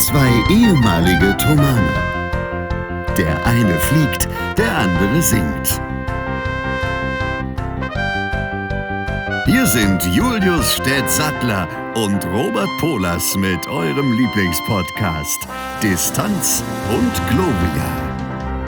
Zwei ehemalige Tomane. Der eine fliegt, der andere singt. Hier sind Julius Städtsattler und Robert Polas mit eurem Lieblingspodcast Distanz und Gloria.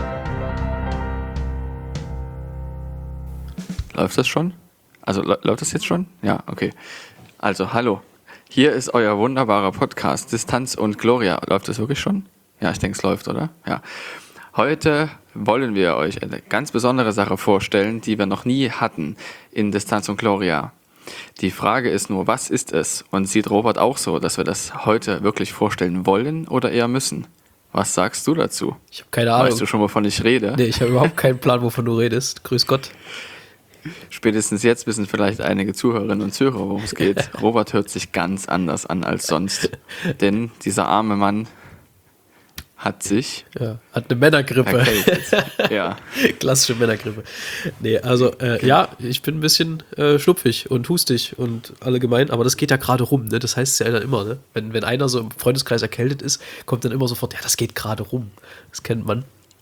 Läuft das schon? Also läuft das jetzt schon? Ja, okay. Also hallo, hier ist euer wunderbarer Podcast Distanz und Gloria. Läuft das wirklich schon? Ja, ich denke, es läuft, oder? Ja. Heute wollen wir euch eine ganz besondere Sache vorstellen, die wir noch nie hatten in Distanz und Gloria. Die Frage ist nur, was ist es? Und sieht Robert auch so, dass wir das heute wirklich vorstellen wollen oder eher müssen? Was sagst du dazu? Ich habe keine Ahnung. Weißt du schon, wovon ich rede? Nee, ich habe überhaupt keinen Plan, wovon du redest. Grüß Gott. Spätestens jetzt wissen vielleicht einige Zuhörerinnen und Zuhörer, worum es geht. Robert hört sich ganz anders an als sonst. Denn dieser arme Mann hat sich... Ja, hat eine Männergrippe. Ja. Klassische Männergrippe. Nee, also, ja, ich bin ein bisschen schnupfig und hustig und allgemein, aber das geht ja gerade rum, ne? Das heißt ja dann immer, ne? Wenn einer so im Freundeskreis erkältet ist, kommt dann immer sofort, ja, das geht gerade rum. Das kennt man.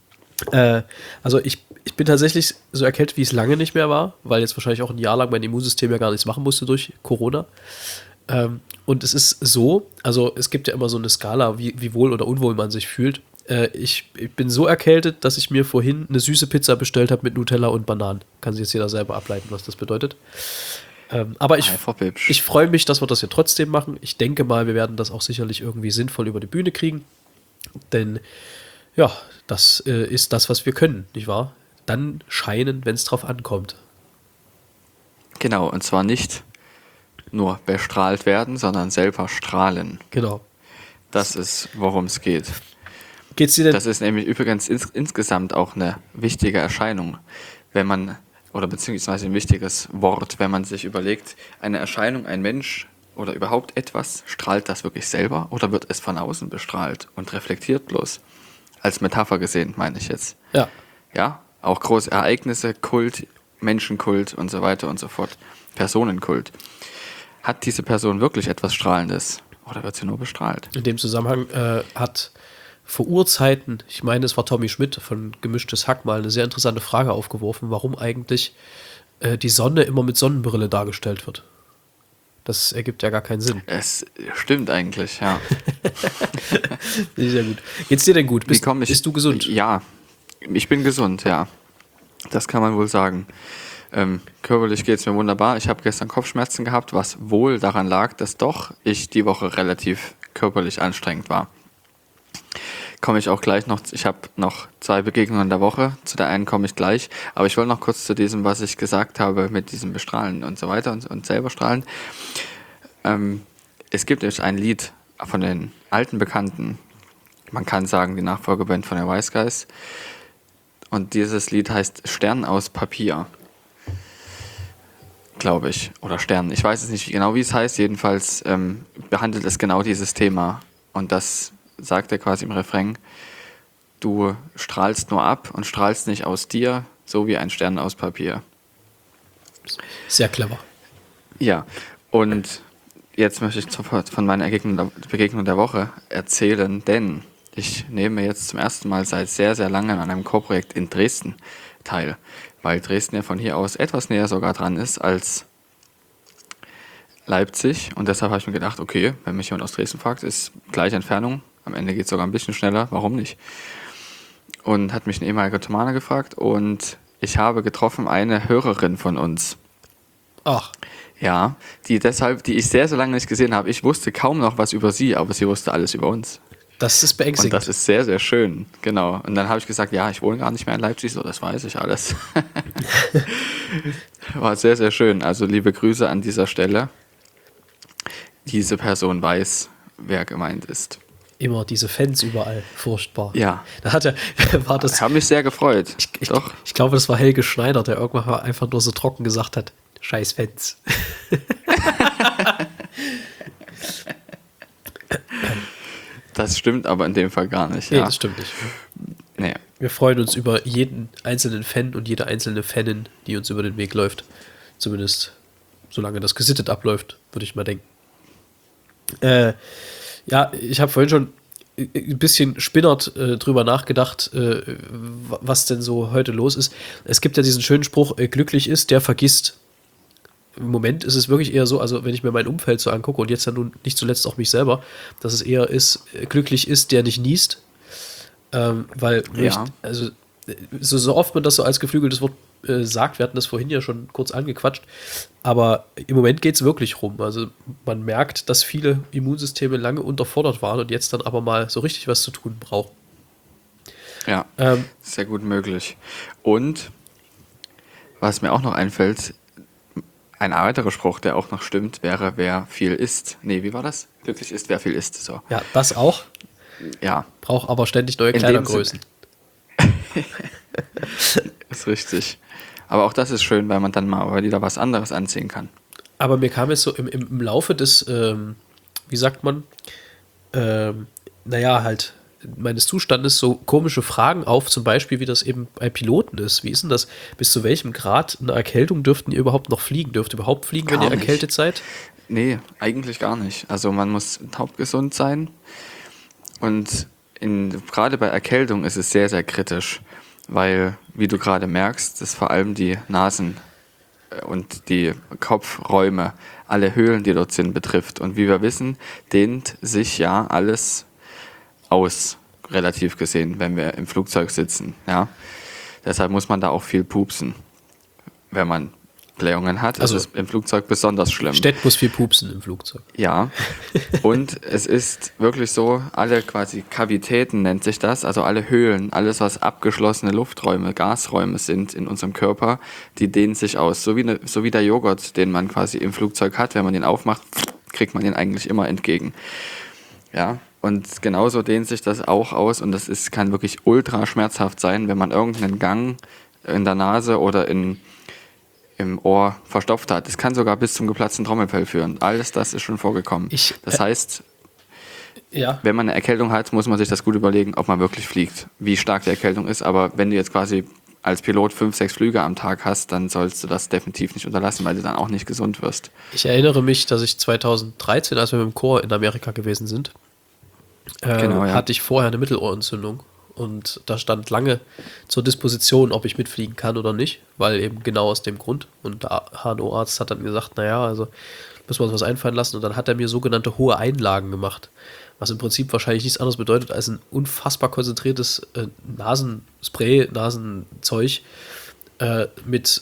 Also ich bin tatsächlich so erkältet, wie es lange nicht mehr war, weil jetzt wahrscheinlich auch ein Jahr lang mein Immunsystem ja gar nichts machen musste durch Corona. Und es ist so, also es gibt ja immer so eine Skala, wie wohl oder unwohl man sich fühlt. Ich bin so erkältet, dass ich mir vorhin eine süße Pizza bestellt habe mit Nutella und Bananen. Kann sich jetzt jeder selber ableiten, was das bedeutet. Aber ich freue mich, dass wir das hier trotzdem machen. Ich denke mal, wir werden das auch sicherlich irgendwie sinnvoll über die Bühne kriegen. Denn ja, das ist das, was wir können, nicht wahr? Dann scheinen, wenn es drauf ankommt. Genau, und zwar nicht nur bestrahlt werden, sondern selber strahlen. Genau. Das ist, worum es geht. Geht's dir denn? Das ist nämlich übrigens insgesamt auch eine wichtige Erscheinung, wenn man, oder beziehungsweise ein wichtiges Wort, wenn man sich überlegt, eine Erscheinung, ein Mensch oder überhaupt etwas, strahlt das wirklich selber oder wird es von außen bestrahlt und reflektiert bloß? Als Metapher gesehen, meine ich jetzt. Ja. Ja, auch große Ereignisse, Kult, Menschenkult und so weiter und so fort, Personenkult. Hat diese Person wirklich etwas Strahlendes oder wird sie nur bestrahlt? In dem Zusammenhang hat vor Urzeiten, ich meine, es war Tommy Schmidt von Gemischtes Hack mal eine sehr interessante Frage aufgeworfen, warum eigentlich die Sonne immer mit Sonnenbrille dargestellt wird. Das ergibt ja gar keinen Sinn. Es stimmt eigentlich, ja. Sehr gut. Geht's dir denn gut? Bist du gesund? Ja, ich bin gesund, ja. Das kann man wohl sagen. Körperlich geht es mir wunderbar. Ich habe gestern Kopfschmerzen gehabt, was wohl daran lag, dass doch ich die Woche relativ körperlich anstrengend war. Komme ich auch gleich noch. Ich habe noch 2 Begegnungen in der Woche. Zu der einen komme ich gleich. Aber ich wollte noch kurz zu diesem, was ich gesagt habe, mit diesem Bestrahlen und so weiter und selber strahlen. Es gibt nämlich ein Lied von den alten Bekannten. Man kann sagen, die Nachfolgeband von der Wise Guys. Und dieses Lied heißt Stern aus Papier. Glaube ich. Oder Stern. Ich weiß es nicht genau, wie es heißt. Jedenfalls behandelt es genau dieses Thema. Und das sagt er quasi im Refrain. Du strahlst nur ab und strahlst nicht aus dir, so wie ein Stern aus Papier. Sehr clever. Ja, und jetzt möchte ich von meiner Begegnung der Woche erzählen, denn ich nehme jetzt zum ersten Mal seit sehr, sehr langem an einem Co-Projekt in Dresden teil, weil Dresden ja von hier aus etwas näher sogar dran ist als Leipzig. Und deshalb habe ich mir gedacht, okay, wenn mich jemand aus Dresden fragt, ist gleiche Entfernung. Am Ende geht es sogar ein bisschen schneller, warum nicht? Und hat mich ein ehemaliger Tomane gefragt und ich habe getroffen eine Hörerin von uns. Ach. Ja, die ich sehr, sehr lange nicht gesehen habe. Ich wusste kaum noch was über sie, aber sie wusste alles über uns. Das ist beängstigend. Und das ist sehr, sehr schön, genau. Und dann habe ich gesagt, ja, ich wohne gar nicht mehr in Leipzig, so, das weiß ich alles. War sehr, sehr schön. Also liebe Grüße an dieser Stelle. Diese Person weiß, wer gemeint ist. Immer diese Fans überall, furchtbar. Ja. Da war das. Ich habe mich sehr gefreut. Doch. Ich glaube, das war Helge Schneider, der irgendwann mal einfach nur so trocken gesagt hat, scheiß Fans. Das stimmt aber in dem Fall gar nicht. Nee, ja. Das stimmt nicht. Nee. Wir freuen uns über jeden einzelnen Fan und jede einzelne Fanin, die uns über den Weg läuft. Zumindest solange das gesittet abläuft, würde ich mal denken. Ja, ich habe vorhin schon ein bisschen spinnert drüber nachgedacht, was denn so heute los ist. Es gibt ja diesen schönen Spruch, glücklich ist, der vergisst. Im Moment ist es wirklich eher so, also wenn ich mir mein Umfeld so angucke und jetzt ja nun nicht zuletzt auch mich selber, dass es eher ist, glücklich ist, der nicht niest. Weil, also so oft man das so als geflügeltes Wort sagt, wir hatten das vorhin ja schon kurz angequatscht, aber im Moment geht es wirklich rum. Also man merkt, dass viele Immunsysteme lange unterfordert waren und jetzt dann aber mal so richtig was zu tun brauchen. Ja, sehr gut möglich. Und was mir auch noch einfällt, ein weiterer Spruch, der auch noch stimmt, wäre, wer viel isst. Nee, wie war das? Glücklich ist, wer viel isst. So. Ja, das auch. Ja. Braucht aber ständig neue Kleidergrößen. Ist richtig. Aber auch das ist schön, weil man dann mal wieder was anderes anziehen kann. Aber mir kam jetzt so im Laufe des, wie sagt man, halt meines Zustandes so komische Fragen auf, zum Beispiel, wie das eben bei Piloten ist. Wie ist denn das? Bis zu welchem Grad einer Erkältung dürften ihr überhaupt noch fliegen? Dürft ihr überhaupt fliegen, wenn ihr erkältet seid? Nee, eigentlich gar nicht. Also man muss hauptgesund sein. Und gerade bei Erkältung ist es sehr, sehr kritisch, weil, wie du gerade merkst, das vor allem die Nasen- und die Kopfräume, alle Höhlen, die dort sind, betrifft. Und wie wir wissen, dehnt sich ja alles aus, relativ gesehen, wenn wir im Flugzeug sitzen. Ja? Deshalb muss man da auch viel pupsen. Wenn man Blähungen hat, also, ist es im Flugzeug besonders schlimm. Stett muss viel pupsen im Flugzeug. Ja, und es ist wirklich so, alle quasi Kavitäten nennt sich das, also alle Höhlen, alles was abgeschlossene Lufträume, Gasräume sind in unserem Körper, die dehnen sich aus. So wie der Joghurt, den man quasi im Flugzeug hat, wenn man den aufmacht, kriegt man den eigentlich immer entgegen. Ja, und genauso dehnt sich das auch aus und kann wirklich ultra schmerzhaft sein, wenn man irgendeinen Gang in der Nase oder im Ohr verstopft hat. Das kann sogar bis zum geplatzten Trommelfell führen. Alles das ist schon vorgekommen. Das heißt, wenn man eine Erkältung hat, muss man sich das gut überlegen, ob man wirklich fliegt, wie stark die Erkältung ist. Aber wenn du jetzt quasi als Pilot 5, 6 Flüge am Tag hast, dann sollst du das definitiv nicht unterlassen, weil du dann auch nicht gesund wirst. Ich erinnere mich, dass ich 2013, als wir mit dem Chor in Amerika gewesen sind, hatte ich vorher eine Mittelohrentzündung. Und da stand lange zur Disposition, ob ich mitfliegen kann oder nicht, weil eben genau aus dem Grund. Und der HNO-Arzt hat dann gesagt, also müssen wir uns was einfallen lassen. Und dann hat er mir sogenannte hohe Einlagen gemacht, was im Prinzip wahrscheinlich nichts anderes bedeutet als ein unfassbar konzentriertes Nasenspray, Nasenzeug mit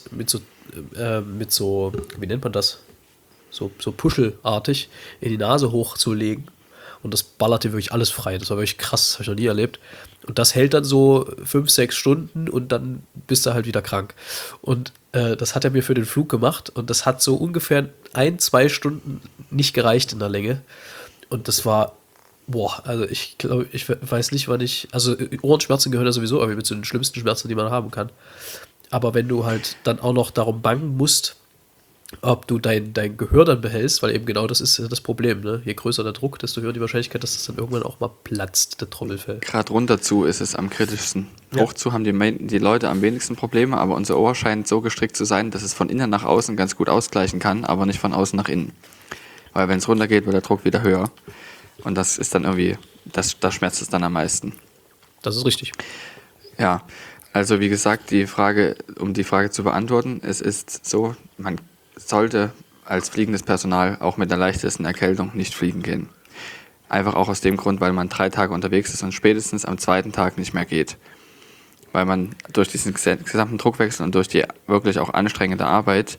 so, wie nennt man das? So puschelartig in die Nase hochzulegen. Und das ballerte wirklich alles frei. Das war wirklich krass, das habe ich noch nie erlebt. Und das hält dann so 5, 6 Stunden und dann bist du halt wieder krank. Und das hat er mir für den Flug gemacht und das hat so ungefähr 1, 2 Stunden nicht gereicht in der Länge. Und das war, also ich glaube, ich weiß nicht, also Ohrenschmerzen gehören ja sowieso irgendwie mit zu den schlimmsten Schmerzen, die man haben kann. Aber wenn du halt dann auch noch darum bangen musst, ob du dein Gehör dann behältst, weil eben genau das ist das Problem, ne? Je größer der Druck, desto höher die Wahrscheinlichkeit, dass das dann irgendwann auch mal platzt, der Trommelfell. Gerade runter zu ist es am kritischsten. Ja. Hoch zu haben die Leute am wenigsten Probleme, aber unser Ohr scheint so gestrickt zu sein, dass es von innen nach außen ganz gut ausgleichen kann, aber nicht von außen nach innen. Weil wenn es runter geht, wird der Druck wieder höher. Und das ist dann irgendwie, da schmerzt es dann am meisten. Das ist richtig. Ja, also wie gesagt, um die Frage zu beantworten, es ist so, man sollte als fliegendes Personal auch mit der leichtesten Erkältung nicht fliegen gehen. Einfach auch aus dem Grund, weil man 3 Tage unterwegs ist und spätestens am 2. Tag nicht mehr geht. Weil man durch diesen gesamten Druckwechsel und durch die wirklich auch anstrengende Arbeit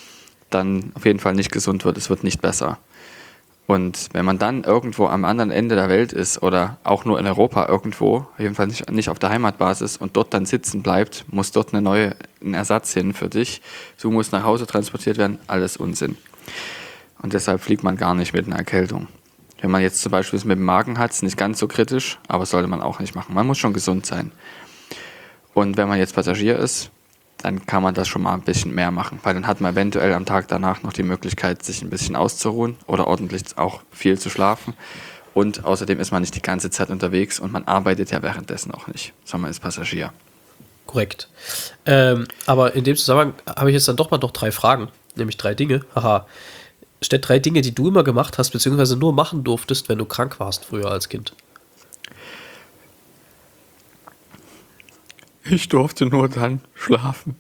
dann auf jeden Fall nicht gesund wird. Es wird nicht besser. Und wenn man dann irgendwo am anderen Ende der Welt ist oder auch nur in Europa irgendwo, auf jeden Fall nicht auf der Heimatbasis und dort dann sitzen bleibt, muss dort ein Ersatz hin für dich. Du musst nach Hause transportiert werden, alles Unsinn. Und deshalb fliegt man gar nicht mit einer Erkältung. Wenn man jetzt zum Beispiel es mit dem Magen hat, ist nicht ganz so kritisch, aber sollte man auch nicht machen. Man muss schon gesund sein. Und wenn man jetzt Passagier ist, dann kann man das schon mal ein bisschen mehr machen, weil dann hat man eventuell am Tag danach noch die Möglichkeit, sich ein bisschen auszuruhen oder ordentlich auch viel zu schlafen. Und außerdem ist man nicht die ganze Zeit unterwegs und man arbeitet ja währenddessen auch nicht, sondern man ist Passagier. Korrekt. Aber in dem Zusammenhang habe ich jetzt dann doch mal noch 3 Fragen, nämlich 3 Dinge. Haha. Statt 3 Dinge, die du immer gemacht hast, beziehungsweise nur machen durftest, wenn du krank warst früher als Kind. Ich durfte nur dann schlafen.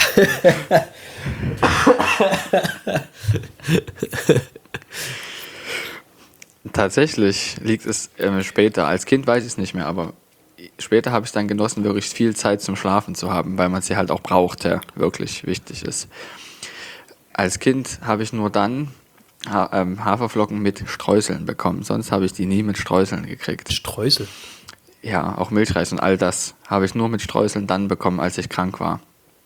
Tatsächlich liegt es später. Als Kind weiß ich es nicht mehr, aber später habe ich dann genossen, wirklich viel Zeit zum Schlafen zu haben, weil man sie halt auch braucht, ja, wirklich wichtig ist. Als Kind habe ich nur dann Haferflocken mit Streuseln bekommen, sonst habe ich die nie mit Streuseln gekriegt. Streusel. Ja, auch Milchreis und all das habe ich nur mit Streuseln dann bekommen, als ich krank war.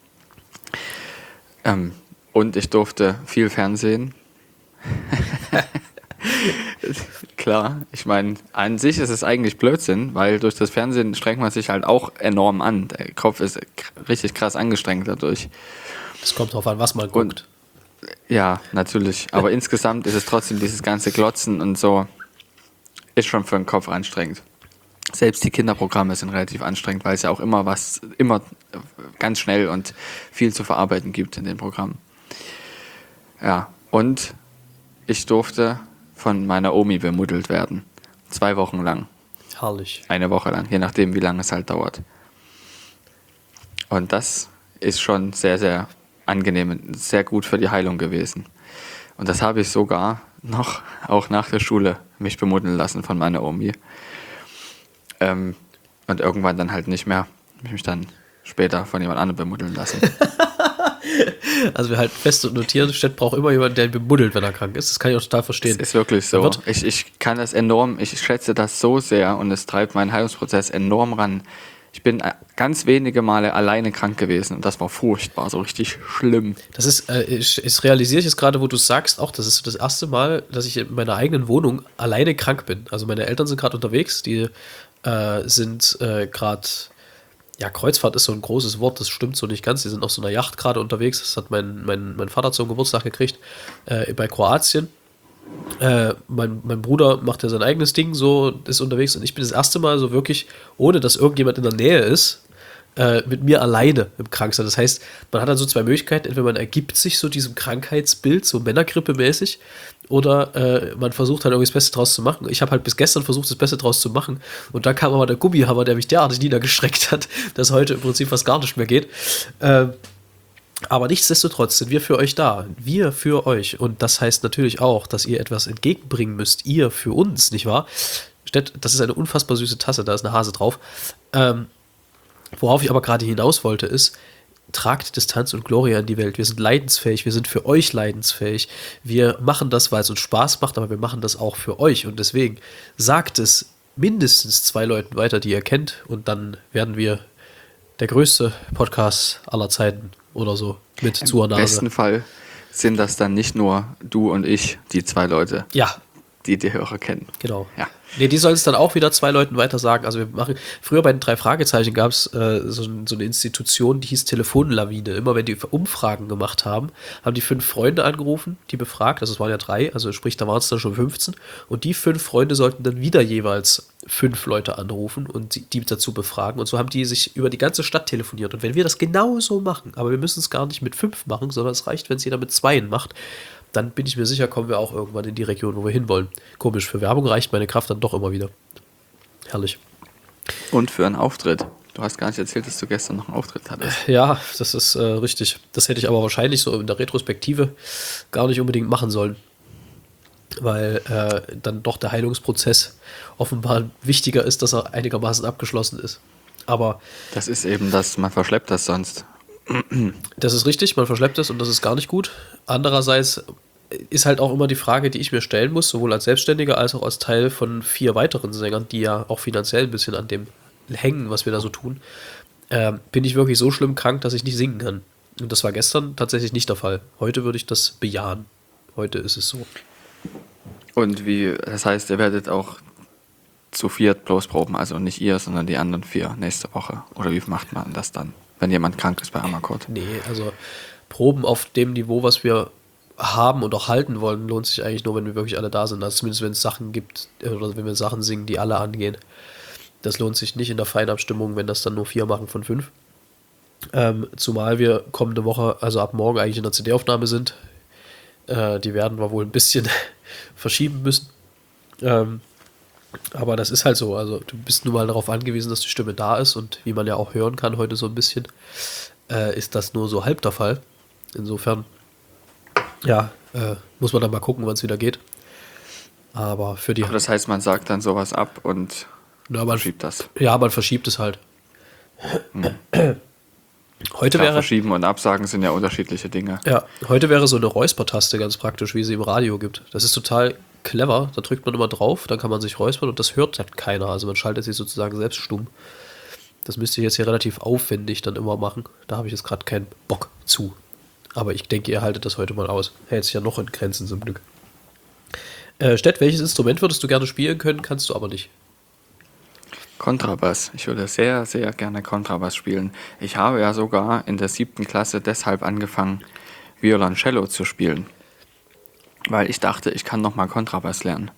Und ich durfte viel Fernsehen. Klar, ich meine, an sich ist es eigentlich Blödsinn, weil durch das Fernsehen strengt man sich halt auch enorm an. Der Kopf ist richtig krass angestrengt dadurch. Es kommt drauf an, was man guckt. Und ja, natürlich. Aber insgesamt ist es trotzdem dieses ganze Glotzen und so, ist schon für den Kopf anstrengend. Selbst die Kinderprogramme sind relativ anstrengend, weil es ja auch immer ganz schnell und viel zu verarbeiten gibt in den Programmen. Ja, und ich durfte von meiner Omi bemuddelt werden. 2 Wochen lang. Herrlich. 1 Woche lang, je nachdem, wie lange es halt dauert. Und das ist schon sehr, sehr angenehm und sehr gut für die Heilung gewesen. Und das habe ich sogar noch, auch nach der Schule, mich bemuddeln lassen von meiner Omi. Und irgendwann dann halt nicht mehr. Ich habe mich dann später von jemand anderem bemuddeln lassen. Also wir halten fest und notieren, Stett braucht immer jemanden, der ihn bemuddelt, wenn er krank ist. Das kann ich auch total verstehen. Das ist wirklich so. Ich kann das enorm, ich schätze das so sehr und es treibt meinen Heilungsprozess enorm ran. Ich bin ganz wenige Male alleine krank gewesen und das war furchtbar, so richtig schlimm. Das ist, ich realisiere ich jetzt gerade, wo du es sagst, auch das ist das erste Mal, dass ich in meiner eigenen Wohnung alleine krank bin. Also meine Eltern sind gerade unterwegs, die sind gerade, ja, Kreuzfahrt ist so ein großes Wort, das stimmt so nicht ganz. Die sind auf so einer Yacht gerade unterwegs, das hat mein Vater zum Geburtstag gekriegt, bei Kroatien. Mein Bruder macht ja sein eigenes Ding, so ist unterwegs und ich bin das erste Mal so wirklich, ohne dass irgendjemand in der Nähe ist, mit mir alleine im Kranksein. Das heißt, man hat dann so 2 Möglichkeiten. Entweder man ergibt sich so diesem Krankheitsbild, so Männergrippe-mäßig, oder man versucht halt irgendwie das Beste draus zu machen. Ich habe halt bis gestern versucht, das Beste draus zu machen. Und dann kam aber der Gummihammer, der mich derartig niedergestreckt hat, dass heute im Prinzip fast gar nicht mehr geht. Aber nichtsdestotrotz sind wir für euch da. Wir für euch. Und das heißt natürlich auch, dass ihr etwas entgegenbringen müsst. Ihr für uns, nicht wahr? Das ist eine unfassbar süße Tasse, da ist eine Hase drauf. Worauf ich aber gerade hinaus wollte, ist, tragt Distanz und Gloria in die Welt. Wir sind leidensfähig, wir sind für euch leidensfähig. Wir machen das, weil es uns Spaß macht, aber wir machen das auch für euch. Und deswegen sagt es mindestens 2 Leuten weiter, die ihr kennt. Und dann werden wir der größte Podcast aller Zeiten oder so mit zur Nase. Im besten Fall sind das dann nicht nur du und ich, die 2 Leute, Ja, die die Hörer kennen. genau. Ja. Nee, die sollen es dann auch wieder 2 Leuten weiter sagen. Also wir machen, früher bei den 3 Fragezeichen gab es so eine Institution, die hieß Telefonlawine. Immer wenn die Umfragen gemacht haben, haben die 5 Freunde angerufen, die befragt, also es waren ja 3, also sprich, da waren es dann schon 15. Und die 5 Freunde sollten dann wieder jeweils 5 Leute anrufen und die dazu befragen. Und so haben die sich über die ganze Stadt telefoniert. Und wenn wir das genauso machen, aber wir müssen es gar nicht mit 5 machen, sondern es reicht, wenn es jeder mit 2 macht, dann bin ich mir sicher, kommen wir auch irgendwann in die Region, wo wir hinwollen. Komisch, für Werbung reicht meine Kraft dann doch immer wieder. Herrlich. Und für einen Auftritt. Du hast gar nicht erzählt, dass du gestern noch einen Auftritt hattest. Ja, das ist richtig. Das hätte ich aber wahrscheinlich so in der Retrospektive gar nicht unbedingt machen sollen. Weil dann doch der Heilungsprozess offenbar wichtiger ist, dass er einigermaßen abgeschlossen ist. Aber Das ist eben das, man verschleppt das sonst. das ist richtig, man verschleppt es und das ist gar nicht gut. Andererseits ist halt auch immer die Frage, die ich mir stellen muss, sowohl als Selbstständiger als auch als Teil von 4 weiteren Sängern, die ja auch finanziell ein bisschen an dem hängen, was wir da so tun. Bin ich wirklich so schlimm krank, dass ich nicht singen kann? Und das war gestern tatsächlich nicht der Fall. Heute würde ich das bejahen. Heute ist es so. Und das heißt, ihr werdet auch zu 4 bloß proben, also nicht ihr, sondern die anderen 4 nächste Woche. Oder wie macht man das dann, wenn jemand krank ist bei Amakord? Nee, also Proben auf dem Niveau, was wir haben und auch halten wollen, lohnt sich eigentlich nur, wenn wir wirklich alle da sind. Also zumindest wenn es Sachen gibt, oder wenn wir Sachen singen, die alle angehen. Das lohnt sich nicht in der Feinabstimmung, wenn das dann nur 4 machen von 5. Zumal wir kommende Woche, also ab morgen eigentlich in der CD-Aufnahme sind. Die werden wir wohl ein bisschen verschieben müssen. Aber das ist halt so. Also du bist nun mal darauf angewiesen, dass die Stimme da ist. Und wie man ja auch hören kann heute so ein bisschen, ist das nur so halb der Fall. Insofern, ja, muss man dann mal gucken, wann es wieder geht. Aber für die... Aber das heißt, man sagt dann sowas ab und Na, verschiebt das. Ja, man verschiebt es halt. Heute Klar, wäre... verschieben und absagen sind ja unterschiedliche Dinge. Ja, heute wäre so eine Räuspertaste ganz praktisch, wie sie im Radio gibt. Das ist total clever. Da drückt man immer drauf, dann kann man sich räuspern und das hört halt keiner. Also man schaltet sich sozusagen selbst stumm. Das müsste ich jetzt hier relativ aufwendig dann immer machen. Da habe ich jetzt gerade keinen Bock zu. Aber ich denke, ihr haltet das heute mal aus. Hält sich ja noch in Grenzen zum Glück. Stett, welches Instrument würdest du gerne spielen können, kannst du aber nicht? Kontrabass. Ich würde sehr, sehr gerne Kontrabass spielen. Ich habe ja sogar in der 7. Klasse deshalb angefangen, Violoncello zu spielen. Weil ich dachte, ich kann nochmal Kontrabass lernen.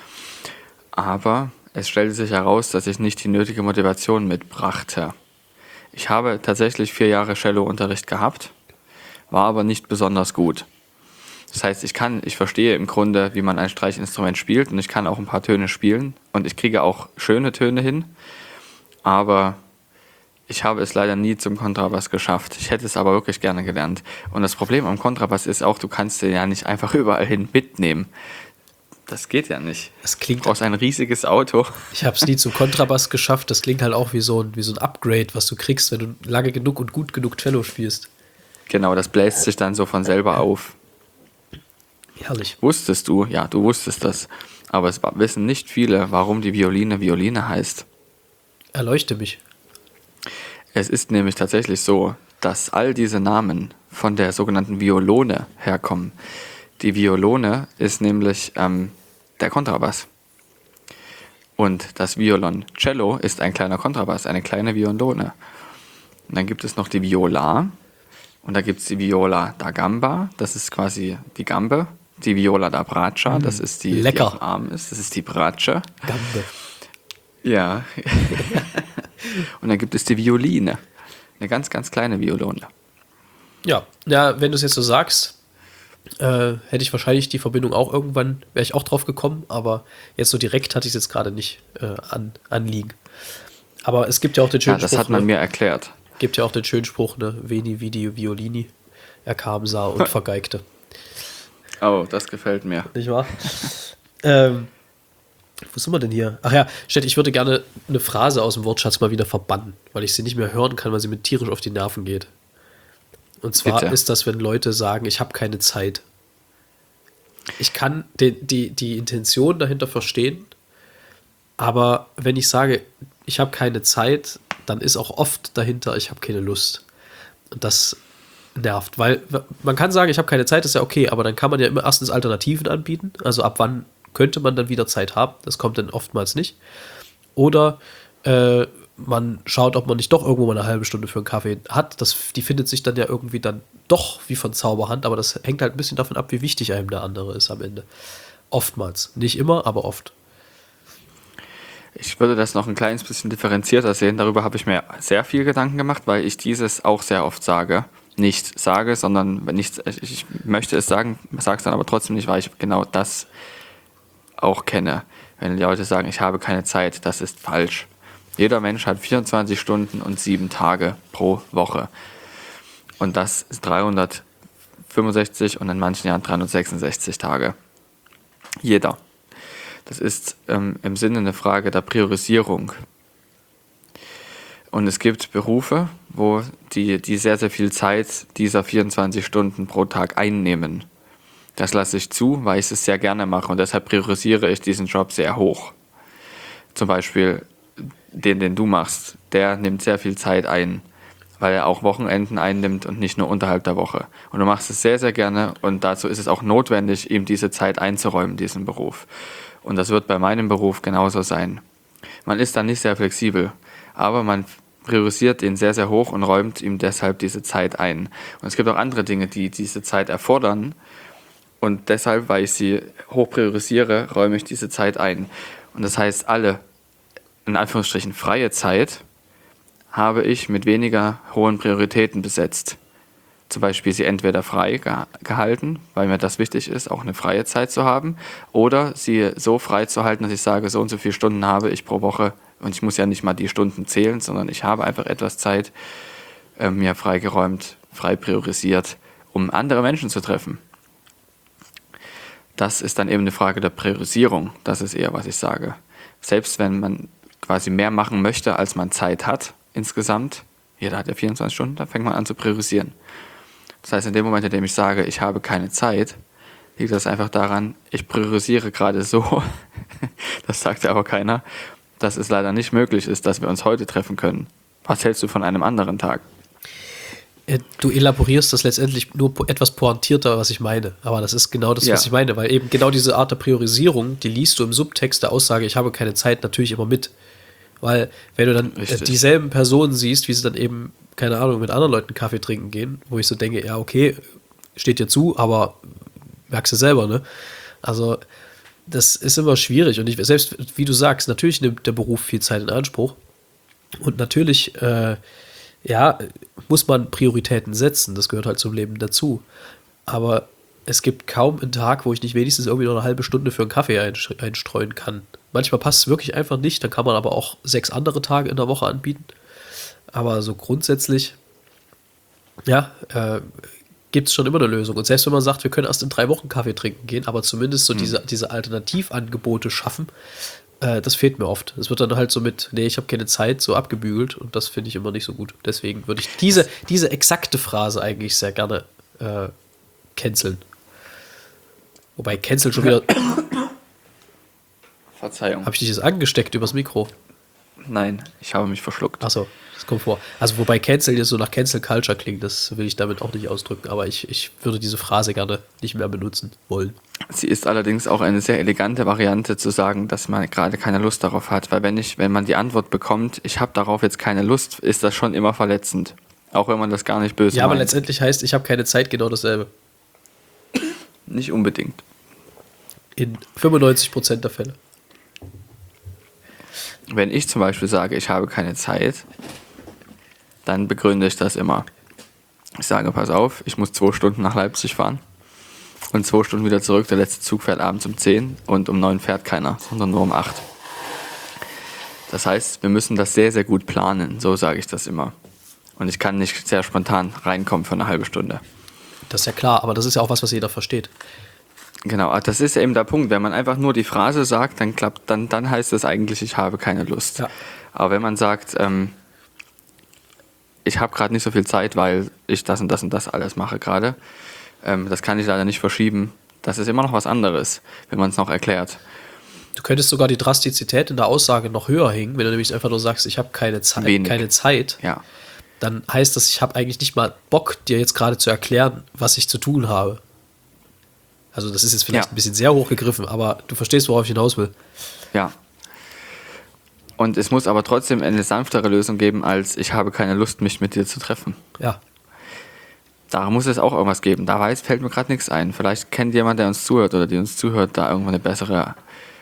Aber es stellte sich heraus, dass ich nicht die nötige Motivation mitbrachte. Ich habe tatsächlich 4 Jahre Cello-Unterricht gehabt, war aber nicht besonders gut. Das heißt, ich verstehe im Grunde, wie man ein Streichinstrument spielt und ich kann auch ein paar Töne spielen und ich kriege auch schöne Töne hin, aber ich habe es leider nie zum Kontrabass geschafft. Ich hätte es aber wirklich gerne gelernt. Und das Problem am Kontrabass ist auch, du kannst den ja nicht einfach überall hin mitnehmen. Das geht ja nicht. Das klingt... Du brauchst ein riesiges Auto. Ich habe es nie zum Kontrabass geschafft. Das klingt halt auch wie so ein Upgrade, was du kriegst, wenn du lange genug und gut genug Cello spielst. Genau, das bläst sich dann so von selber auf. Herrlich. Wusstest du, ja, du wusstest das, aber es wissen nicht viele, warum die Violine Violine heißt. Erleuchte mich. Es ist nämlich tatsächlich so, dass all diese Namen von der sogenannten Violone herkommen. Die Violone ist nämlich der Kontrabass. Und das Violoncello ist ein kleiner Kontrabass, eine kleine Violone. Und dann gibt es noch die Viola. Und da gibt es die Viola da Gamba, das ist quasi die Gambe. Die Viola da Braccia, das ist die, lecker. die am Arm ist, das ist die Bratsche. Gambe. Ja. Und dann gibt es die Violine. Eine ganz, ganz kleine Violone. Ja, wenn du es jetzt so sagst, hätte ich wahrscheinlich die Verbindung auch irgendwann, wäre ich auch drauf gekommen, aber jetzt so direkt hatte ich es jetzt gerade nicht anliegen. Aber es gibt ja auch den schönen Ja, das Spruch, hat man mir erklärt. Gibt ja auch den schönen Spruch, ne? Veni, vidi, violini. Er kam, sah und vergeigte. Oh, das gefällt mir. Nicht wahr? Wo sind wir denn hier? Ach ja, Stett, ich würde gerne eine Phrase aus dem Wortschatz mal wieder verbannen, weil ich sie nicht mehr hören kann, weil sie mir tierisch auf die Nerven geht. Und zwar Bitte. ist das, wenn Leute sagen, ich habe keine Zeit. Ich kann die Intention dahinter verstehen, aber wenn ich sage, ich habe keine Zeit, dann ist auch oft dahinter, ich habe keine Lust. Und das nervt, weil man kann sagen, ich habe keine Zeit, das ist ja okay, aber dann kann man ja immer erstens Alternativen anbieten, also ab wann könnte man dann wieder Zeit haben, das kommt dann oftmals nicht. Oder man schaut, ob man nicht doch irgendwo mal eine halbe Stunde für einen Kaffee hat, die findet sich dann ja irgendwie dann doch wie von Zauberhand, aber das hängt halt ein bisschen davon ab, wie wichtig einem der andere ist am Ende. Oftmals, nicht immer, aber oft. Ich würde das noch ein kleines bisschen differenzierter sehen. Darüber habe ich mir sehr viel Gedanken gemacht, weil ich dieses auch sehr oft sage. Nicht sage, sondern ich möchte es sagen, sage es dann aber trotzdem nicht, weil ich genau das auch kenne. Wenn die Leute sagen, ich habe keine Zeit, das ist falsch. Jeder Mensch hat 24 Stunden und 7 Tage pro Woche. Und das ist 365 und in manchen Jahren 366 Tage. Jeder. Das ist im Sinne eine Frage der Priorisierung. Und es gibt Berufe, wo die sehr, sehr viel Zeit dieser 24 Stunden pro Tag einnehmen. Das lasse ich zu, weil ich es sehr gerne mache und deshalb priorisiere ich diesen Job sehr hoch. Zum Beispiel den du machst, der nimmt sehr viel Zeit ein, weil er auch Wochenenden einnimmt und nicht nur unterhalb der Woche. Und du machst es sehr, sehr gerne und dazu ist es auch notwendig, ihm diese Zeit einzuräumen, diesen Beruf. Und das wird bei meinem Beruf genauso sein. Man ist dann nicht sehr flexibel, aber man priorisiert ihn sehr, sehr hoch und räumt ihm deshalb diese Zeit ein. Und es gibt auch andere Dinge, die diese Zeit erfordern und deshalb, weil ich sie hoch priorisiere, räume ich diese Zeit ein. Und das heißt, alle, in Anführungsstrichen, freie Zeit habe ich mit weniger hohen Prioritäten besetzt. zum Beispiel sie entweder frei gehalten, weil mir das wichtig ist, auch eine freie Zeit zu haben, oder sie so frei zu halten, dass ich sage, so und so viele Stunden habe ich pro Woche und ich muss ja nicht mal die Stunden zählen, sondern ich habe einfach etwas Zeit mir freigeräumt, frei priorisiert, um andere Menschen zu treffen. Das ist dann eben eine Frage der Priorisierung, das ist eher, was ich sage. Selbst wenn man quasi mehr machen möchte, als man Zeit hat insgesamt, jeder hat ja 24 Stunden, dann fängt man an zu priorisieren. Das heißt, in dem Moment, in dem ich sage, ich habe keine Zeit, liegt das einfach daran, ich priorisiere gerade so, das sagt ja aber keiner, dass es leider nicht möglich ist, dass wir uns heute treffen können. Was hältst du von einem anderen Tag? Du elaborierst das letztendlich nur etwas pointierter, was ich meine. Aber das ist genau das, was ich meine, weil eben genau diese Art der Priorisierung, die liest du im Subtext der Aussage, ich habe keine Zeit, natürlich immer mit. Weil, wenn du dann dieselben Personen siehst, wie sie dann eben, keine Ahnung, mit anderen Leuten Kaffee trinken gehen, wo ich so denke, ja, okay, steht dir zu, aber merkst du selber, ne? Also, das ist immer schwierig. Und selbst, wie du sagst, natürlich nimmt der Beruf viel Zeit in Anspruch. Und natürlich, muss man Prioritäten setzen. Das gehört halt zum Leben dazu. Aber es gibt kaum einen Tag, wo ich nicht wenigstens irgendwie noch eine halbe Stunde für einen Kaffee einstreuen kann. Manchmal passt es wirklich einfach nicht. Dann kann man aber auch 6 andere Tage in der Woche anbieten. Aber so grundsätzlich, gibt es schon immer eine Lösung. Und selbst wenn man sagt, wir können erst in 3 Wochen Kaffee trinken gehen, aber zumindest so diese Alternativangebote schaffen, das fehlt mir oft. Es wird dann halt so mit, ich habe keine Zeit, so abgebügelt und das finde ich immer nicht so gut. Deswegen würde ich diese exakte Phrase eigentlich sehr gerne canceln. Wobei cancel schon wieder... Verzeihung. Habe ich dich jetzt angesteckt übers Mikro? Nein, ich habe mich verschluckt. Achso, das kommt vor. Also wobei Cancel jetzt so nach Cancel Culture klingt, das will ich damit auch nicht ausdrücken, aber ich würde diese Phrase gerne nicht mehr benutzen wollen. Sie ist allerdings auch eine sehr elegante Variante zu sagen, dass man gerade keine Lust darauf hat, weil wenn man die Antwort bekommt, ich habe darauf jetzt keine Lust, ist das schon immer verletzend. Auch wenn man das gar nicht böse meint. Ja, aber letztendlich heißt, ich habe keine Zeit, genau dasselbe. Nicht unbedingt. In 95% der Fälle. Wenn ich zum Beispiel sage, ich habe keine Zeit, dann begründe ich das immer. Ich sage, pass auf, ich muss 2 Stunden nach Leipzig fahren und 2 Stunden wieder zurück. Der letzte Zug fährt abends um 10 und um 9 fährt keiner, sondern nur um 8. Das heißt, wir müssen das sehr, sehr gut planen, so sage ich das immer. Und ich kann nicht sehr spontan reinkommen für eine halbe Stunde. Das ist ja klar, aber das ist ja auch was jeder versteht. Genau, das ist eben der Punkt. Wenn man einfach nur die Phrase sagt, dann heißt das eigentlich, ich habe keine Lust. Ja. Aber wenn man sagt, ich habe gerade nicht so viel Zeit, weil ich das und das und das alles mache gerade, das kann ich leider nicht verschieben, das ist immer noch was anderes, wenn man es noch erklärt. Du könntest sogar die Drastizität in der Aussage noch höher hängen, wenn du nämlich einfach nur sagst, ich habe keine Zeit. Ja. Dann heißt das, ich habe eigentlich nicht mal Bock, dir jetzt gerade zu erklären, was ich zu tun habe. Also das ist jetzt vielleicht ein bisschen sehr hochgegriffen, aber du verstehst, worauf ich hinaus will. Ja. Und es muss aber trotzdem eine sanftere Lösung geben, als ich habe keine Lust, mich mit dir zu treffen. Ja. Da muss es auch irgendwas geben. Fällt mir gerade nichts ein. Vielleicht kennt jemand, der uns zuhört oder die uns zuhört, da irgendwann eine bessere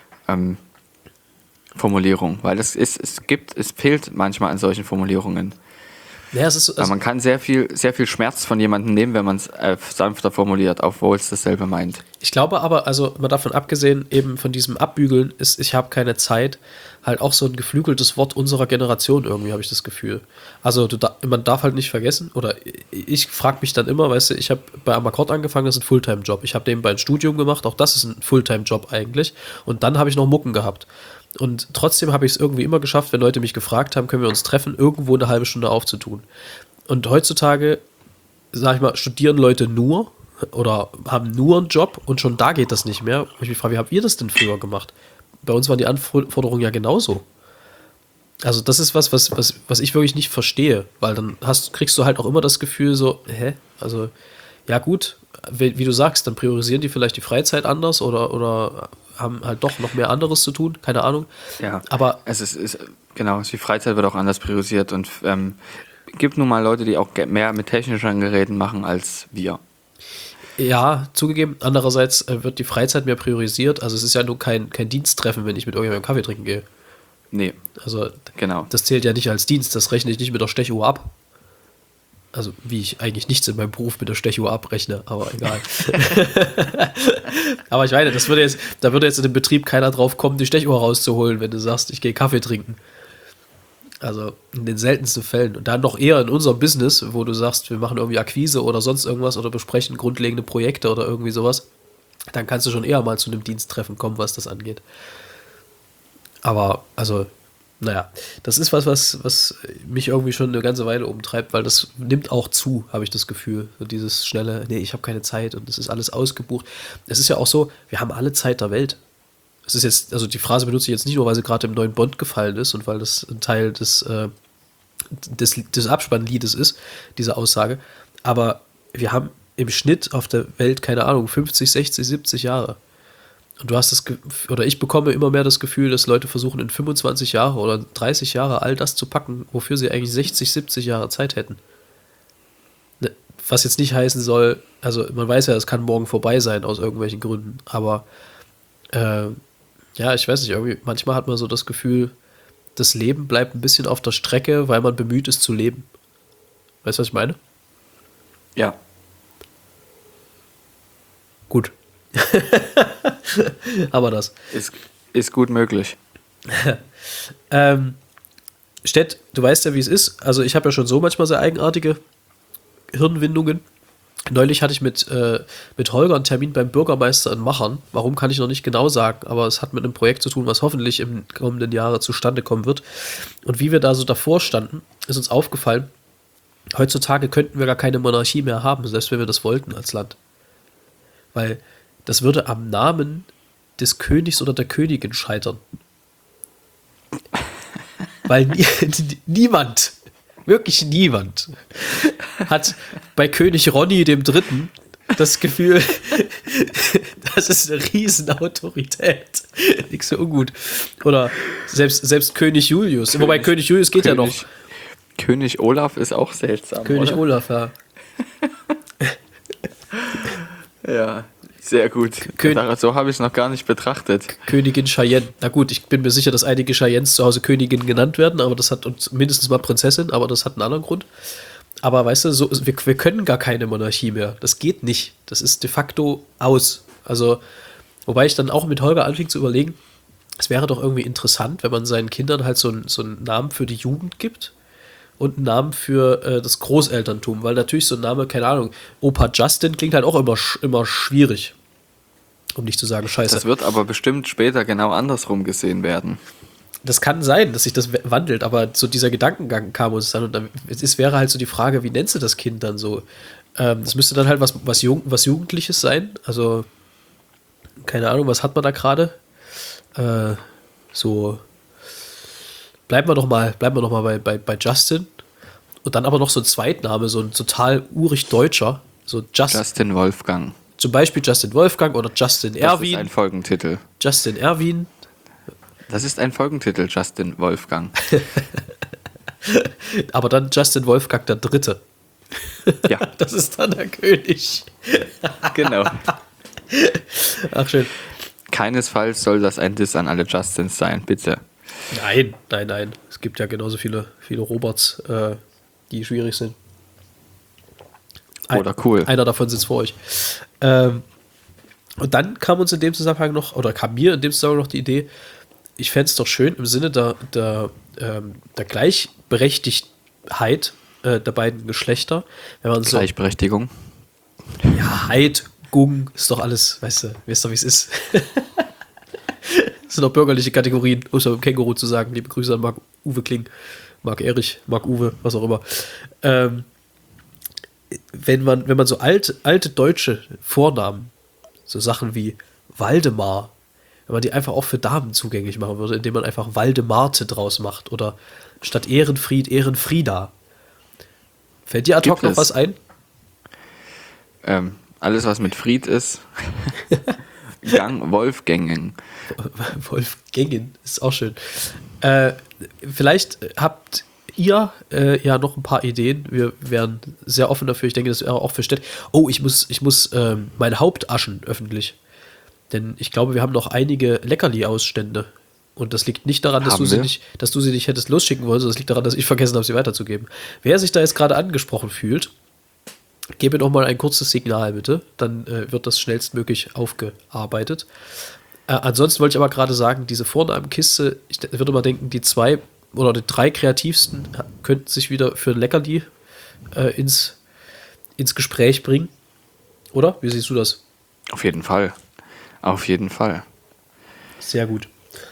Formulierung. Weil es fehlt manchmal an solchen Formulierungen. Ja, es ist, man kann sehr viel Schmerz von jemandem nehmen, wenn man es sanfter formuliert, obwohl es dasselbe meint. Ich glaube aber, also mal davon abgesehen, eben von diesem Abbügeln, ist ich habe keine Zeit, halt auch so ein geflügeltes Wort unserer Generation irgendwie, habe ich das Gefühl. Also man darf halt nicht vergessen, oder ich frage mich dann immer, weißt du, ich habe bei Amakord angefangen, das ist ein Fulltime-Job. Ich habe nebenbei ein Studium gemacht, auch das ist ein Fulltime-Job eigentlich. Und dann habe ich noch Mucken gehabt. Und trotzdem habe ich es irgendwie immer geschafft, wenn Leute mich gefragt haben, können wir uns treffen, irgendwo eine halbe Stunde aufzutun. Und heutzutage, sag ich mal, studieren Leute nur oder haben nur einen Job und schon da geht das nicht mehr. Und ich mich frage, wie habt ihr das denn früher gemacht? Bei uns waren die Anforderungen ja genauso. Also das ist was ich wirklich nicht verstehe, weil dann kriegst du halt auch immer das Gefühl so, also ja gut, wie du sagst, dann priorisieren die vielleicht die Freizeit anders oder haben halt doch noch mehr anderes zu tun, keine Ahnung. Ja, aber genau, die Freizeit wird auch anders priorisiert und gibt nun mal Leute, die auch mehr mit technischen Geräten machen als wir. Ja, zugegeben. Andererseits wird die Freizeit mehr priorisiert. Also es ist ja nur kein Diensttreffen, wenn ich mit irgendjemandem Kaffee trinken gehe. Nee. Also genau. Das zählt ja nicht als Dienst, das rechne ich nicht mit der Stechuhr ab. Also wie ich eigentlich nichts in meinem Beruf mit der Stechuhr abrechne, aber egal. Aber ich meine, da würde jetzt in dem Betrieb keiner drauf kommen, die Stechuhr rauszuholen, wenn du sagst, ich gehe Kaffee trinken. Also in den seltensten Fällen. Und dann noch eher in unserem Business, wo du sagst, wir machen irgendwie Akquise oder sonst irgendwas oder besprechen grundlegende Projekte oder irgendwie sowas. Dann kannst du schon eher mal zu einem Diensttreffen kommen, was das angeht. Aber, also, naja, das ist was mich irgendwie schon eine ganze Weile umtreibt, weil das nimmt auch zu, habe ich das Gefühl. So dieses schnelle, nee, ich habe keine Zeit und es ist alles ausgebucht. Es ist ja auch so, wir haben alle Zeit der Welt. Es ist jetzt, also die Phrase benutze ich jetzt nicht nur, weil sie gerade im neuen Bond gefallen ist und weil das ein Teil des Abspannliedes ist, diese Aussage. Aber wir haben im Schnitt auf der Welt, keine Ahnung, 50, 60, 70 Jahre. Und du hast oder ich bekomme immer mehr das Gefühl, dass Leute versuchen, in 25 Jahre oder 30 Jahre all das zu packen, wofür sie eigentlich 60, 70 Jahre Zeit hätten. Was jetzt nicht heißen soll, also man weiß ja, es kann morgen vorbei sein aus irgendwelchen Gründen, aber ja, ich weiß nicht, irgendwie, manchmal hat man so das Gefühl, das Leben bleibt ein bisschen auf der Strecke, weil man bemüht ist zu leben. Weißt du, was ich meine? Ja. Gut. Aber das. Ist gut möglich. Stett, du weißt ja, wie es ist. Also ich habe ja schon so manchmal sehr eigenartige Hirnwindungen. Neulich hatte ich mit Holger einen Termin beim Bürgermeister in Machern. Warum, kann ich noch nicht genau sagen, aber es hat mit einem Projekt zu tun, was hoffentlich im kommenden Jahre zustande kommen wird. Und wie wir da so davor standen, ist uns aufgefallen, heutzutage könnten wir gar keine Monarchie mehr haben, selbst wenn wir das wollten als Land. Weil das würde am Namen des Königs oder der Königin scheitern. Weil niemand, wirklich niemand, hat bei König Ronny dem Dritten das Gefühl, das ist eine Riesenautorität. Nichts so ungut. Oder selbst König Julius. Wobei König Julius geht ja noch. König Olaf ist auch seltsam. König oder? Olaf, ja. Ja, sehr gut. So habe ich es noch gar nicht betrachtet. Königin Cheyenne. Na gut, ich bin mir sicher, dass einige Cheyennes zu Hause Königin genannt werden, aber das hat uns mindestens mal Prinzessin, aber das hat einen anderen Grund. Aber weißt du, wir können gar keine Monarchie mehr. Das geht nicht. Das ist de facto aus. Also, wobei ich dann auch mit Holger anfing zu überlegen, es wäre doch irgendwie interessant, wenn man seinen Kindern halt so einen Namen für die Jugend gibt und einen Namen für das Großelterntum, weil natürlich so ein Name, keine Ahnung, Opa Justin klingt halt auch immer schwierig, um nicht zu sagen scheiße. Das wird aber bestimmt später genau andersrum gesehen werden. Das kann sein, dass sich das wandelt, aber so dieser Gedankengang kam uns dann und dann, es wäre halt so die Frage, wie nennst du das Kind dann so? Das müsste dann halt was Jugendliches sein, also keine Ahnung, was hat man da gerade? So bleiben wir noch mal bei Justin und dann aber noch so ein Zweitname, so ein total urig deutscher, so Justin Wolfgang. Zum Beispiel Justin Wolfgang oder Justin Erwin. Das ist ein Folgentitel. Justin Erwin. Das ist ein Folgentitel, Justin Wolfgang. Aber dann Justin Wolfgang der Dritte. Ja. Das ist dann der König. Genau. Ach, schön. Keinesfalls soll das ein Diss an alle Justins sein, bitte. Nein. Es gibt ja genauso viele Roberts, die schwierig sind. Oder cool. Einer davon sitzt vor euch. Und dann kam uns in dem Zusammenhang noch, oder kam mir in dem Zusammenhang noch die Idee, ich fände es doch schön im Sinne der Gleichberechtigtheit der beiden Geschlechter, wenn man Gleichberechtigung. So, ja, Gung, ist doch alles, weißt du wie es ist. Das sind doch bürgerliche Kategorien, um es mal mit dem Känguru zu sagen. Liebe Grüße an Marc-Uwe Kling, Marc-Erich, Marc-Uwe, was auch immer. Wenn man so alte deutsche Vornamen, so Sachen wie Waldemar, wenn man die einfach auch für Damen zugänglich machen würde, indem man einfach Waldemarte draus macht oder statt Ehrenfried Ehrenfrieda. Fällt dir ad hoc noch was ein? Alles, was mit Fried ist. Wolfgängen. Wolfgängen, ist auch schön. Vielleicht habt ihr ja noch ein paar Ideen. Wir wären sehr offen dafür. Ich denke, das wäre auch für Städte. Oh, ich muss mein Haupt aschen öffentlich. Denn ich glaube, wir haben noch einige Leckerli-Ausstände Und das liegt nicht daran, dass Haben wir? dass du sie nicht hättest losschicken wollen, sondern es liegt daran, dass ich vergessen habe, sie weiterzugeben. Wer sich da jetzt gerade angesprochen fühlt, gebe noch mal ein kurzes Signal, bitte. Dann wird das schnellstmöglich aufgearbeitet. Ansonsten wollte ich aber gerade sagen, diese Vornamenkiste, ich würde mal denken, die 2 oder die 3 kreativsten könnten sich wieder für ein Leckerli ins Gespräch bringen. Oder? Wie siehst du das? Auf jeden Fall. Auf jeden Fall. Sehr gut.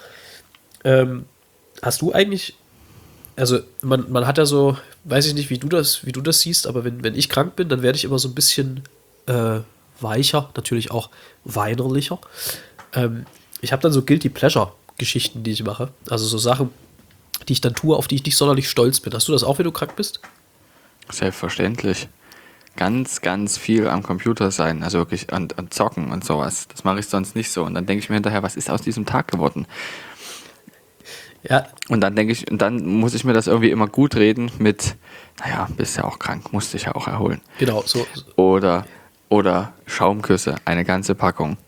Hast du eigentlich, also man hat ja so, weiß ich nicht, wie du das siehst, aber wenn ich krank bin, dann werde ich immer so ein bisschen weicher, natürlich auch weinerlicher. Ich habe dann so Guilty Pleasure-Geschichten, die ich mache. Also so Sachen, die ich dann tue, auf die ich nicht sonderlich stolz bin. Hast du das auch, wenn du krank bist? Selbstverständlich. Ganz, ganz viel am Computer sein, also wirklich an Zocken und sowas. Das mache ich sonst nicht so. Und dann denke ich mir hinterher, was ist aus diesem Tag geworden? Ja. Und dann denke ich, und dann muss ich mir das irgendwie immer gut reden mit, naja, bist ja auch krank, musst dich ja auch erholen. Genau, so. Oder Schaumküsse, eine ganze Packung.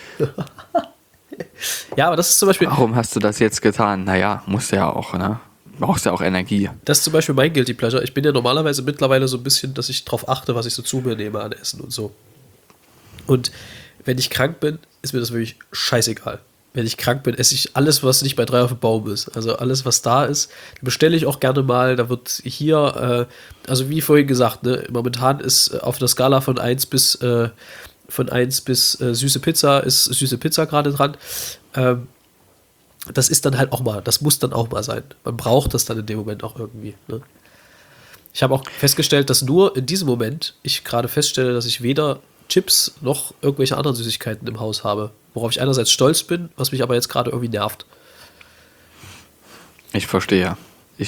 Ja, aber das ist zum Beispiel. Warum hast du das jetzt getan? Naja, musst du ja auch, ne? Brauchst ja auch Energie. Das ist zum Beispiel mein Guilty Pleasure. Ich bin ja normalerweise mittlerweile so ein bisschen, dass ich drauf achte, was ich so zu mir nehme an Essen und so. Und wenn ich krank bin, ist mir das wirklich scheißegal. Wenn ich krank bin, esse ich alles, was nicht bei 3 auf dem Baum ist. Also alles, was da ist, bestelle ich auch gerne mal. Da wird hier, also wie vorhin gesagt, ne, momentan ist auf der Skala von 1 bis süße Pizza, ist süße Pizza gerade dran. Das ist dann halt auch mal, das muss dann auch mal sein. Man braucht das dann in dem Moment auch irgendwie. Ne? Ich habe auch festgestellt, dass nur in diesem Moment ich gerade feststelle, dass ich weder Chips noch irgendwelche anderen Süßigkeiten im Haus habe. Worauf ich einerseits stolz bin, was mich aber jetzt gerade irgendwie nervt. Ich verstehe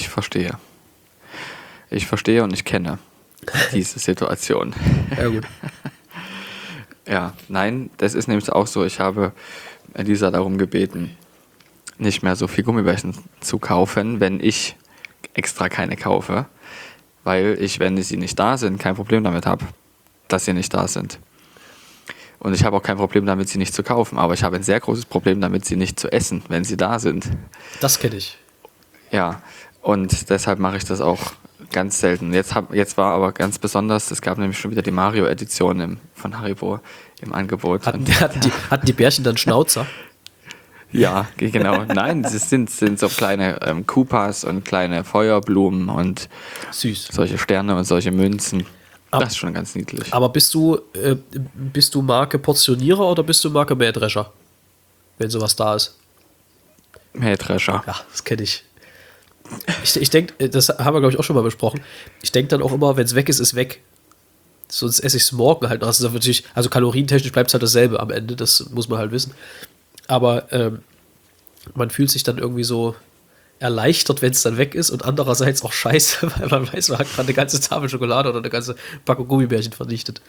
und ich kenne diese Situation. Ja, gut. Ja, nein, das ist nämlich auch so. Ich habe Elisa darum gebeten, nicht mehr so viel Gummibärchen zu kaufen, wenn ich extra keine kaufe, weil ich, wenn sie nicht da sind, kein Problem damit habe, dass sie nicht da sind. Und ich habe auch kein Problem damit, sie nicht zu kaufen, aber ich habe ein sehr großes Problem damit, sie nicht zu essen, wenn sie da sind. Das kenne ich. Ja, und deshalb mache ich das auch ganz selten. Jetzt war aber ganz besonders, es gab nämlich schon wieder die Mario-Edition von Haribo im Angebot. Hatten die Bärchen dann Schnauzer? Ja, genau. Nein, es sind so kleine Koopas und kleine Feuerblumen und Süß. solche Sterne und solche Münzen. Das ist schon ganz niedlich. Aber bist du Marke Portionierer oder bist du Marke Mähdrescher? Wenn sowas da ist. Mähdrescher. Ja, das kenne ich. Ich denke, das haben wir, glaube ich, auch schon mal besprochen. Ich denke dann auch immer, wenn es weg ist, ist weg. Sonst esse ich es morgen halt noch. Das ist natürlich, also kalorientechnisch bleibt es halt dasselbe am Ende, das muss man halt wissen. Aber man fühlt sich dann irgendwie so erleichtert, wenn es dann weg ist und andererseits auch scheiße, weil man weiß, man hat gerade eine ganze Tafel Schokolade oder eine ganze Packung Gummibärchen vernichtet.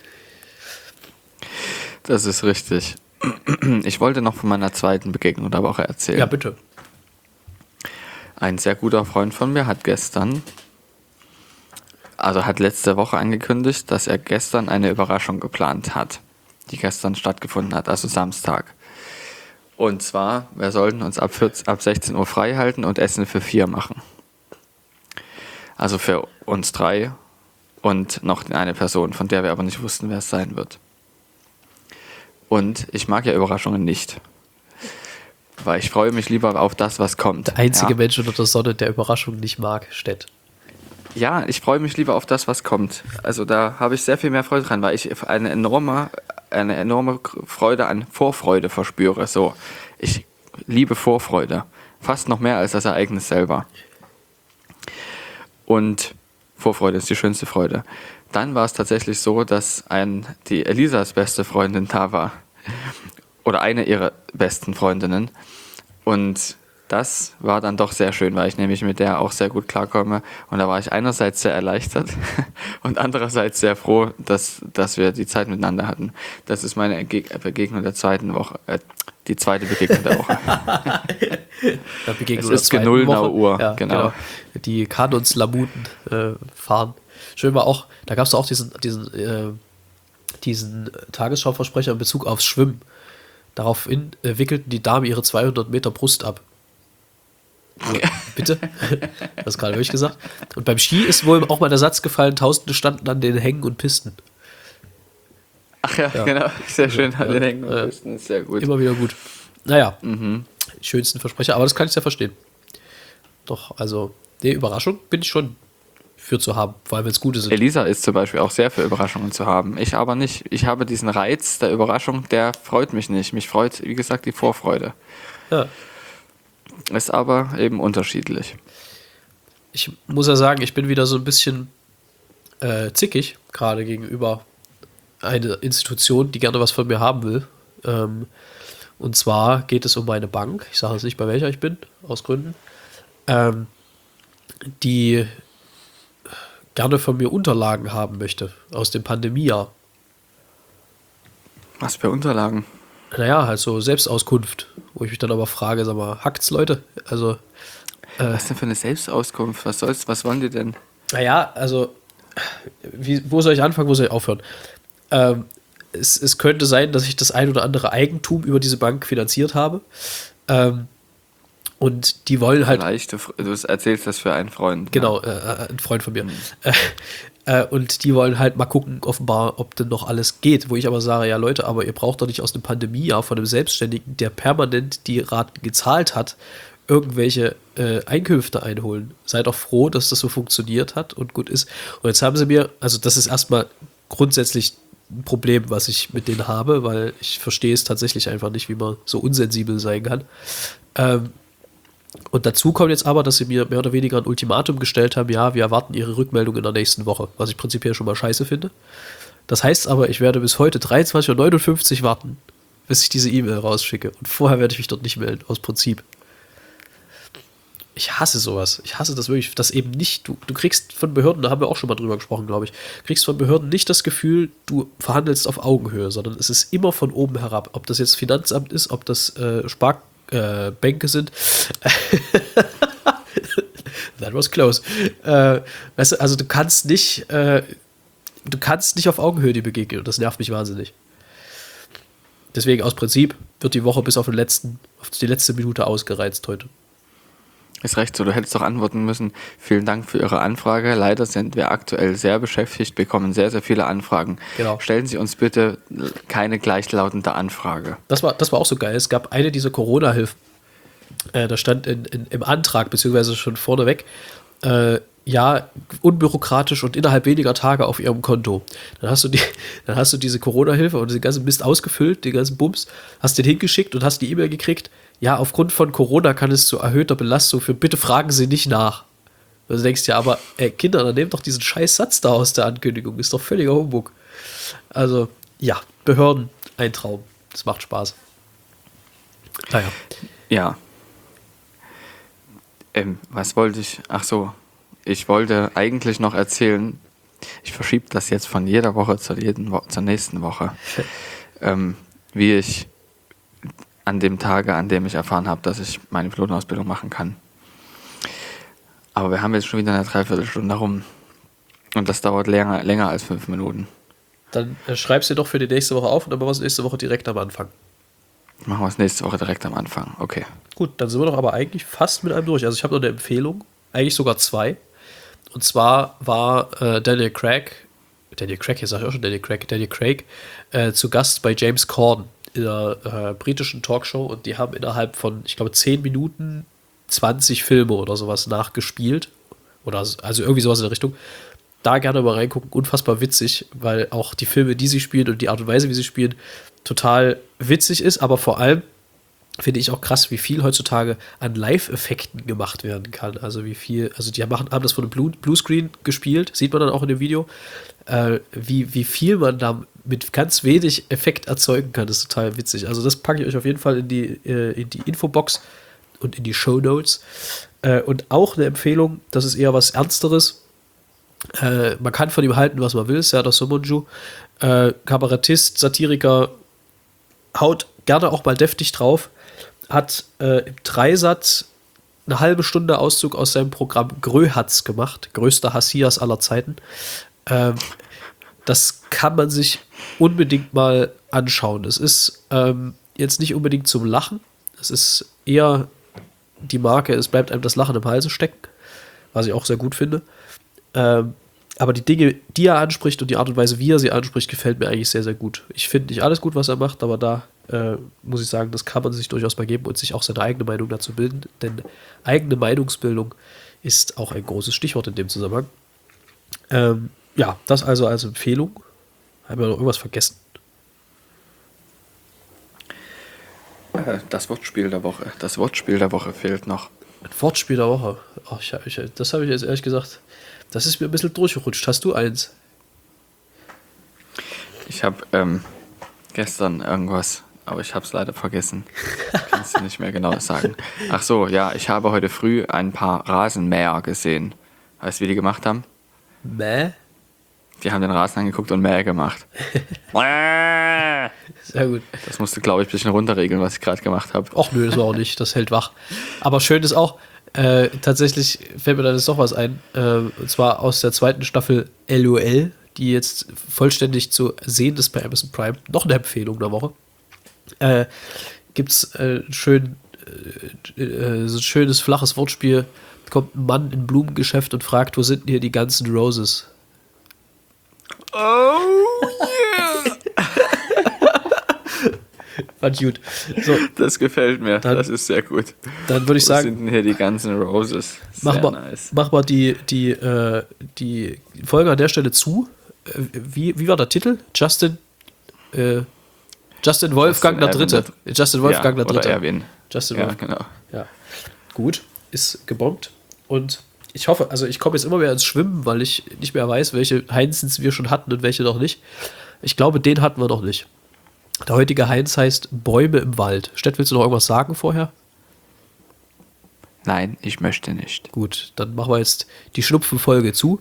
Das ist richtig. Ich wollte noch von meiner zweiten Begegnung der Woche erzählen. Ja, bitte. Ein sehr guter Freund von mir hat letzte Woche angekündigt, dass er gestern eine Überraschung geplant hat, die gestern stattgefunden hat, also Samstag. Und zwar, wir sollten uns ab 16 Uhr frei halten und Essen für 4 machen. Also für uns 3 und noch eine Person, von der wir aber nicht wussten, wer es sein wird. Und ich mag ja Überraschungen nicht. Weil ich freue mich lieber auf das, was kommt. Der einzige Mensch unter der Sonne, der Überraschungen nicht mag, Stett. Ja, ich freue mich lieber auf das, was kommt. Also da habe ich sehr viel mehr Freude dran, weil ich eine enorme Freude an Vorfreude verspüre. So, ich liebe Vorfreude. Fast noch mehr als das Ereignis selber. Und Vorfreude ist die schönste Freude. Dann war es tatsächlich so, dass die Elisas beste Freundin da war. Oder eine ihrer besten Freundinnen. Und das war dann doch sehr schön, weil ich nämlich mit der auch sehr gut klarkomme. Und da war ich einerseits sehr erleichtert und andererseits sehr froh, dass wir die Zeit miteinander hatten. Das ist meine Begegnung der zweiten Woche. Die zweite Begegnung der Woche. Es ist genullner Uhr. Ja, genau. Die Kanonslamuten fahren. Schön war auch, da gab es auch diesen Tagesschau-Versprecher in Bezug aufs Schwimmen. Daraufhin wickelten die Damen ihre 200 Meter Brust ab. Also, bitte? Das gerade wirklich gesagt. Und beim Ski ist wohl auch mal der Satz gefallen, Tausende standen an den Hängen und Pisten. Ach ja, genau. Sehr schön. An den Hängen und Pisten ist sehr gut. Immer wieder gut. Naja, die schönsten Versprecher, aber das kann ich ja verstehen. Doch, also, nee, Überraschung bin ich schon für zu haben, vor allem wenn es gute sind. Elisa ist zum Beispiel auch sehr für Überraschungen zu haben. Ich aber nicht. Ich habe diesen Reiz der Überraschung, der freut mich nicht. Mich freut, wie gesagt, die Vorfreude. Ja. Ist aber eben unterschiedlich. Ich muss ja sagen, ich bin wieder so ein bisschen zickig, gerade gegenüber einer Institution, die gerne was von mir haben will. Und zwar geht es um meine Bank. Ich sage jetzt nicht, bei welcher ich bin, aus Gründen. Die gerne von mir Unterlagen haben möchte aus dem Pandemiejahr. Was für Unterlagen? Naja, halt so Selbstauskunft, wo ich mich dann aber frage, sag mal, hackt's, Leute? Also, Was denn für eine Selbstauskunft? Was wollen die denn? naja, also, wo soll ich anfangen, wo soll ich aufhören? Es könnte sein, dass ich das ein oder andere Eigentum über diese Bank finanziert habe. Und die wollen halt. Vielleicht, du erzählst das für einen Freund. Genau, ein Freund von mir. Und die wollen halt mal gucken, offenbar, ob denn noch alles geht. Wo ich aber sage, ja Leute, aber ihr braucht doch nicht aus dem Pandemiejahr von einem Selbstständigen, der permanent die Raten gezahlt hat, irgendwelche Einkünfte einholen. Seid doch froh, dass das so funktioniert hat und gut ist. Und jetzt haben sie mir, also das ist erstmal grundsätzlich ein Problem, was ich mit denen habe, weil ich verstehe es tatsächlich einfach nicht, wie man so unsensibel sein kann. Und dazu kommt jetzt aber, dass sie mir mehr oder weniger ein Ultimatum gestellt haben, ja, wir erwarten ihre Rückmeldung in der nächsten Woche, was ich prinzipiell schon mal scheiße finde. Das heißt aber, ich werde bis heute 23:59 Uhr warten, bis ich diese E-Mail rausschicke. Und vorher werde ich mich dort nicht melden, aus Prinzip. Ich hasse sowas. Ich hasse das wirklich, dass eben nicht, du kriegst von Behörden, da haben wir auch schon mal drüber gesprochen, glaube ich, kriegst von Behörden nicht das Gefühl, du verhandelst auf Augenhöhe, sondern es ist immer von oben herab. Ob das jetzt Finanzamt ist, ob das Bänke sind. That was close. Weißt du, also du kannst nicht auf Augenhöhe die begegnen und das nervt mich wahnsinnig. Deswegen aus Prinzip wird die Woche bis auf die letzte Minute ausgereizt heute. Ist recht so, du hättest doch antworten müssen. Vielen Dank für Ihre Anfrage. Leider sind wir aktuell sehr beschäftigt, bekommen sehr, sehr viele Anfragen. Genau. Stellen Sie uns bitte keine gleichlautende Anfrage. Das war auch so geil. Es gab eine dieser Corona-Hilfen. Da stand im Antrag, beziehungsweise schon vorneweg, ja, unbürokratisch und innerhalb weniger Tage auf Ihrem Konto. Dann hast du diese Corona-Hilfe und den ganzen Mist ausgefüllt, den ganzen Bums, hast den hingeschickt und hast die E-Mail gekriegt, ja, aufgrund von Corona kann es zu erhöhter Belastung führen, bitte fragen Sie nicht nach. Und du denkst ja, aber Kinder, dann nehmt doch diesen scheiß Satz da aus der Ankündigung, ist doch völliger Humbug. Also, ja, Behörden, ein Traum. Das macht Spaß. Naja. Ja. Was wollte ich? Ach so, ich wollte eigentlich noch erzählen, ich verschiebe das jetzt von jeder Woche zur nächsten Woche, wie ich an dem Tage, an dem ich erfahren habe, dass ich meine Pilotenausbildung machen kann. Aber wir haben jetzt schon wieder eine Dreiviertelstunde rum und das dauert länger als 5 Minuten. Dann schreibst du doch für die nächste Woche auf und dann machen wir es nächste Woche direkt am Anfang. Machen wir es nächste Woche direkt am Anfang, okay. Gut, dann sind wir doch aber eigentlich fast mit einem durch. Also ich habe noch eine Empfehlung, eigentlich sogar 2. Und zwar war Daniel Craig, jetzt sage ich auch schon Daniel Craig, zu Gast bei James Corden in der britischen Talkshow und die haben innerhalb von, ich glaube, 10 Minuten 20 Filme oder sowas nachgespielt. Oder also irgendwie sowas in der Richtung. Da gerne mal reingucken, unfassbar witzig, weil auch die Filme, die sie spielen und die Art und Weise, wie sie spielen, total witzig ist, aber vor allem finde ich auch krass, wie viel heutzutage an Live-Effekten gemacht werden kann. Also wie viel, also die haben das von einem Bluescreen gespielt, sieht man dann auch in dem Video, wie viel man da mit ganz wenig Effekt erzeugen kann, das ist total witzig. Also das packe ich euch auf jeden Fall in die Infobox und in die Shownotes. Und auch eine Empfehlung, das ist eher was Ernsteres. Man kann von ihm halten, was man will, Serdar Somuncu, Kabarettist, Satiriker, haut gerne auch mal deftig drauf, hat im Dreisatz eine halbe Stunde Auszug aus seinem Programm Gröhatz gemacht, größter Hassias aller Zeiten. Das kann man sich unbedingt mal anschauen. Es ist jetzt nicht unbedingt zum Lachen, es ist eher die Marke, es bleibt einem das Lachen im Halse stecken, was ich auch sehr gut finde. Aber die Dinge, die er anspricht und die Art und Weise, wie er sie anspricht, gefällt mir eigentlich sehr, sehr gut. Ich finde nicht alles gut, was er macht, aber da muss ich sagen, das kann man sich durchaus mal geben und sich auch seine eigene Meinung dazu bilden, denn eigene Meinungsbildung ist auch ein großes Stichwort in dem Zusammenhang. Ja, das also als Empfehlung. Haben wir noch irgendwas vergessen? Das Wortspiel der Woche. Das Wortspiel der Woche fehlt noch. Ein Wortspiel der Woche. Ach, das habe ich jetzt ehrlich gesagt, das ist mir ein bisschen durchgerutscht. Hast du eins? Ich habe gestern irgendwas, aber ich habe es leider vergessen. Kannst du nicht mehr genau sagen. Ach so, ja, ich habe heute früh ein paar Rasenmäher gesehen. Weißt du, wie die gemacht haben? Mäh? Die haben den Rasen angeguckt und Mäh gemacht. Sehr gut. Das musste, glaube ich, ein bisschen runterregeln, was ich gerade gemacht habe. Och nö, das war auch nicht. Das hält wach. Aber schön ist auch, tatsächlich fällt mir da jetzt noch was ein. Und zwar aus der 2. Staffel LOL, die jetzt vollständig zu sehen ist bei Amazon Prime. Noch eine Empfehlung der Woche. Gibt es so ein schönes, flaches Wortspiel. Kommt ein Mann in ein Blumengeschäft und fragt, wo sind denn hier die ganzen Roses? Oh yeah! Fand gut. So, Das gefällt mir. Dann- das ist sehr gut. dann würde ich Wo sagen, sind denn hier die ganzen Roses? mach Sehr mal, nice. mach mal die Folge an der Stelle zu. Wie war der Titel? Justin Wolfgang der Erwin Dritte. Justin Wolfgang der oder Dritte. Erwin. Justin Ja, Wolfgang. genau. Ja. Gut, ist gebongt. Und ich hoffe, also ich komme jetzt immer mehr ins Schwimmen, weil ich nicht mehr weiß, welche Heinzens wir schon hatten und welche noch nicht. Ich glaube, den hatten wir noch nicht. Der heutige Heinz heißt Bäume im Wald. Stett, willst du noch irgendwas sagen vorher? Nein, ich möchte nicht. Gut, dann machen wir jetzt die Schnupfenfolge zu.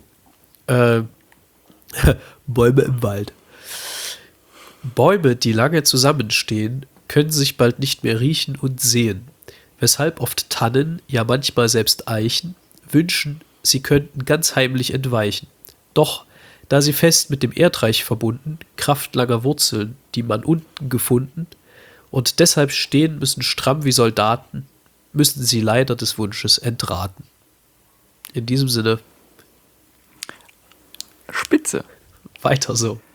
Bäume im Wald. Bäume, die lange zusammenstehen, können sich bald nicht mehr riechen und sehen, weshalb oft Tannen, ja manchmal selbst Eichen, wünschen, sie könnten ganz heimlich entweichen. Doch, da sie fest mit dem Erdreich verbunden, Kraft langer Wurzeln, die man unten gefunden, und deshalb stehen müssen stramm wie Soldaten, müssen sie leider des Wunsches entraten. In diesem Sinne, Spitze. weiter so.